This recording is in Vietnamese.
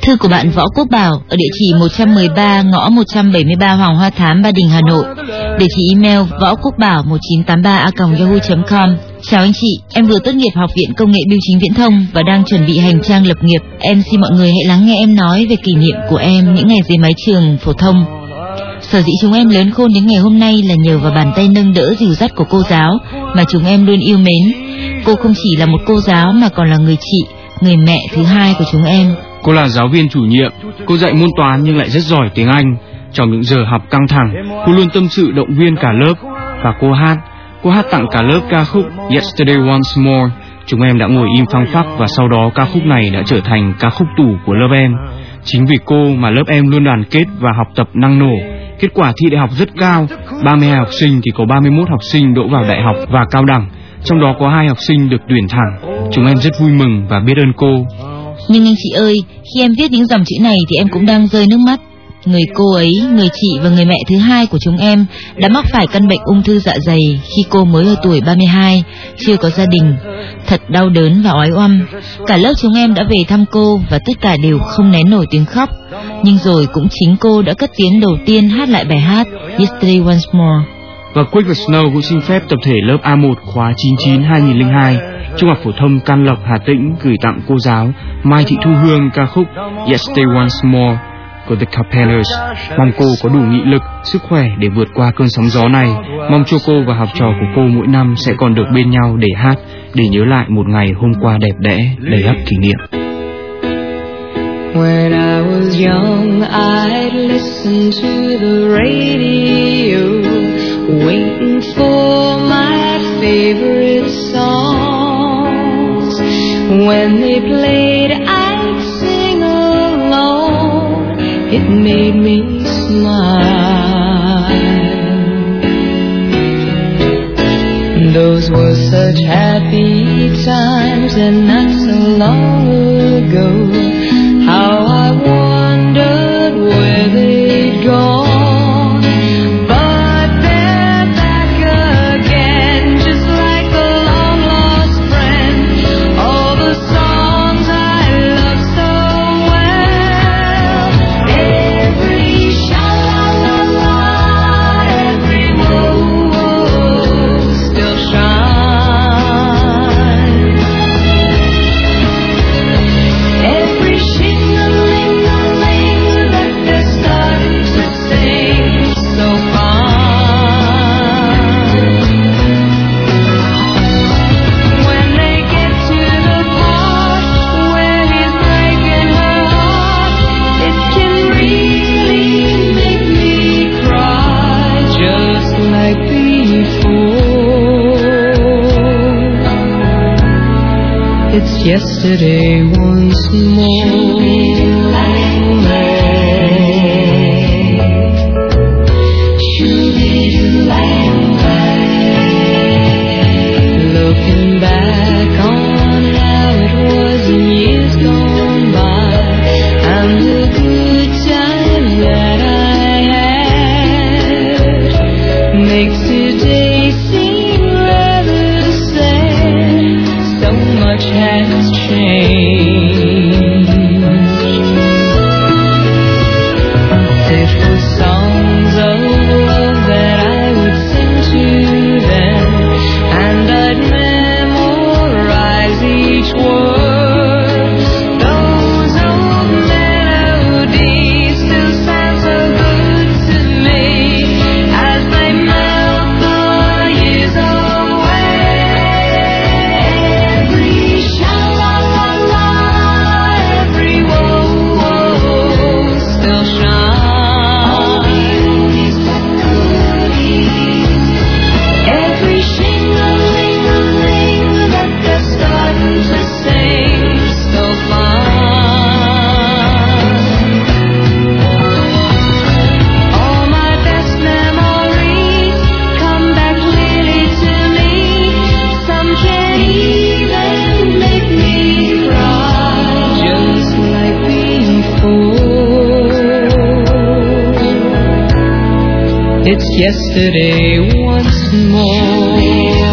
Thư của bạn Võ Quốc Bảo ở địa chỉ 113 ngõ 173 Hoàng Hoa Thám, Ba Đình, Hà Nội. Địa chỉ email võ quốc bảo1983a.yahoo.com. Chào anh chị, em vừa tốt nghiệp Học viện Công nghệ Bưu chính Viễn thông và đang chuẩn bị hành trang lập nghiệp. Em xin mọi người hãy lắng nghe em nói về kỷ niệm của em những ngày dưới mái trường phổ thông. Sở dĩ chúng em lớn khôn đến ngày hôm nay là nhờ vào bàn tay nâng đỡ dìu dắt của cô giáo mà chúng em luôn yêu mến. Cô không chỉ là một cô giáo mà còn là người chị, người mẹ thứ hai của chúng em. Cô là giáo viên chủ nhiệm, cô dạy môn toán nhưng lại rất giỏi tiếng Anh. Trong những giờ học căng thẳng, cô luôn tâm sự động viên cả lớp. Và cô hát tặng cả lớp ca khúc Yesterday Once More. Chúng em đã ngồi im phăng phắc và sau đó ca khúc này đã trở thành ca khúc tủ của lớp em. Chính vì cô mà lớp em luôn đoàn kết và học tập năng nổ. Kết quả thi đại học rất cao, 32 học sinh thì có 31 học sinh đỗ vào đại học và cao đẳng. Trong đó có 2 học sinh được tuyển thẳng. Chúng em rất vui mừng và biết ơn cô. Nhưng anh chị ơi, khi em viết những dòng chữ này thì em cũng đang rơi nước mắt. Người cô ấy, người chị và người mẹ thứ hai của chúng em đã mắc phải căn bệnh ung thư dạ dày khi cô mới ở tuổi 32, chưa có gia đình. Thật đau đớn và oái oăm. Cả lớp chúng em đã về thăm cô và tất cả đều không nén nổi tiếng khóc. Nhưng rồi cũng chính cô đã cất tiếng đầu tiên hát lại bài hát Yesterday Once More. Và Quick và Snow cũng xin phép tập thể lớp A1 khóa 99-2002 Trung học phổ thông Can Lộc, Hà Tĩnh gửi tặng cô giáo Mai Thị Thu Hương ca khúc Yesterday Once More của The Capellars. Mong cô có đủ nghị lực, sức khỏe để vượt qua cơn sóng gió này. Mong cho cô và học trò của cô mỗi năm sẽ còn được bên nhau để hát, để nhớ lại một ngày hôm qua đẹp đẽ, đầy ắp kỷ niệm. When I was young, I'd listen to the radio, waiting for my favorite songs. When they played, I'd sing along. It made me smile. Those were such happy times, and not so long ago. How I wondered where they'd gone, but they're back again, just like a long lost friend. All the songs I love so well, every sha-la-la-la, every whoa-whoa still shines. Every It's yesterday once more. Looking back on how it was in years gone by, and the good time that I had makes today seem rather sad. So much has changed. It was songs of love that I would sing to them, and I'd memorize each word. Those old melodies still sound so good to me as they melt the years away. Every sha-la-la-la, every whoa-whoa still shines. Every shing-a-ling-a-ling that they're starting to sing so fine. All my best memories come back clearly to me. Some can even make me cry, just like before. It's yesterday once more.